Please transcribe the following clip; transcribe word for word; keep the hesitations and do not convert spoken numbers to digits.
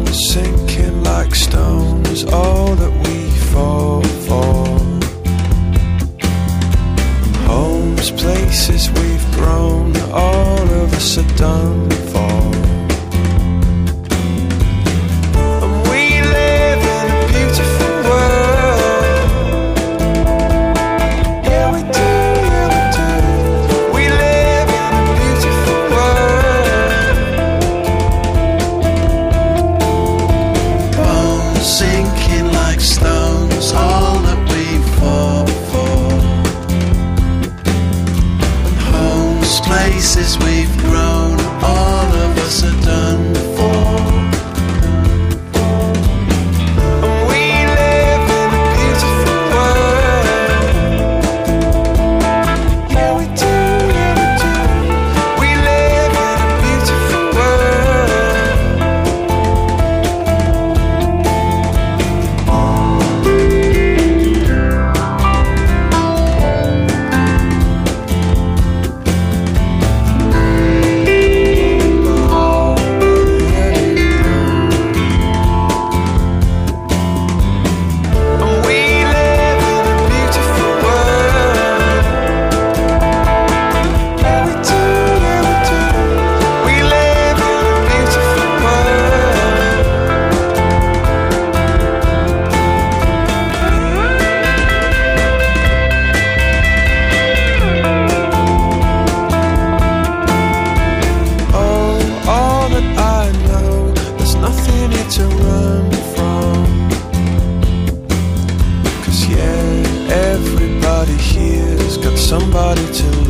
sinking like stone is all that we fall for. Homes, places we've grown, all of us are done for. And we live in a beautiful world. Yeah, we do, yeah, we do. We live in a beautiful world. Bones sinking like stones, all that we fall for. Places we've grown, all of us are done for. And we live in a beautiful world. Yeah, we do, yeah, we do. We live in a beautiful to run from. 'Cause yeah, everybody here's got somebody to